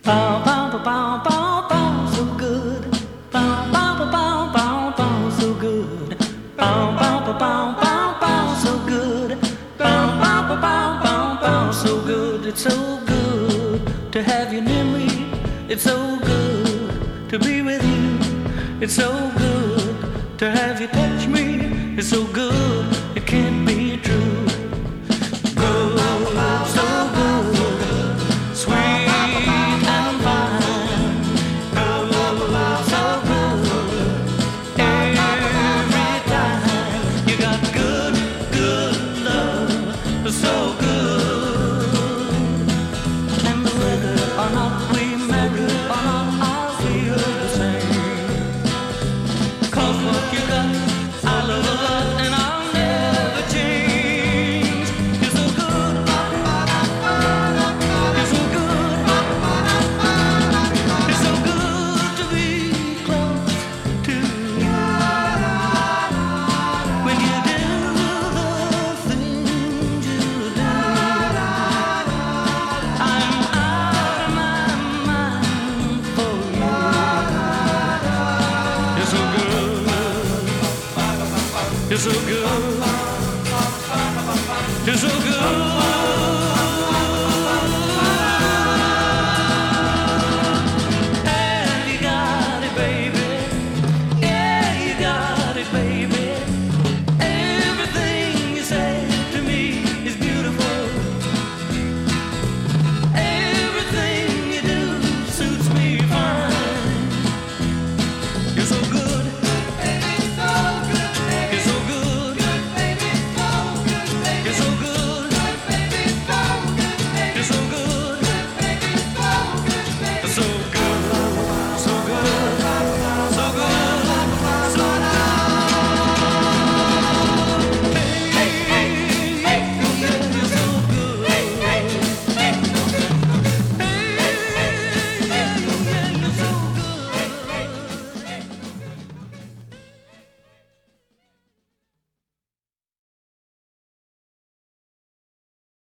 Bow, bow, bow, bow, bow, bow, so good. Bow, bow, bow, bow, bow, bow, so good. Bow, bow, bow, bow, bow, bow, so good. Bow, bow, bow, bow, bow, bow, so good. It's so good to have you near me. It's so good to be with you. It's so good to have you touch me. It's so good it can't be true. Good, so good, sweet and fine. Good, so good, every time. You got good, good love, so good. And whether or not we marry or not, I'll feel the same. 'Cause what you got, I love a lot and I'll never change. You're so good, you're so good, you're so good to be close to you. When you do the things you do, I'm out of my mind for you. You're so good, you're so good, you're so good.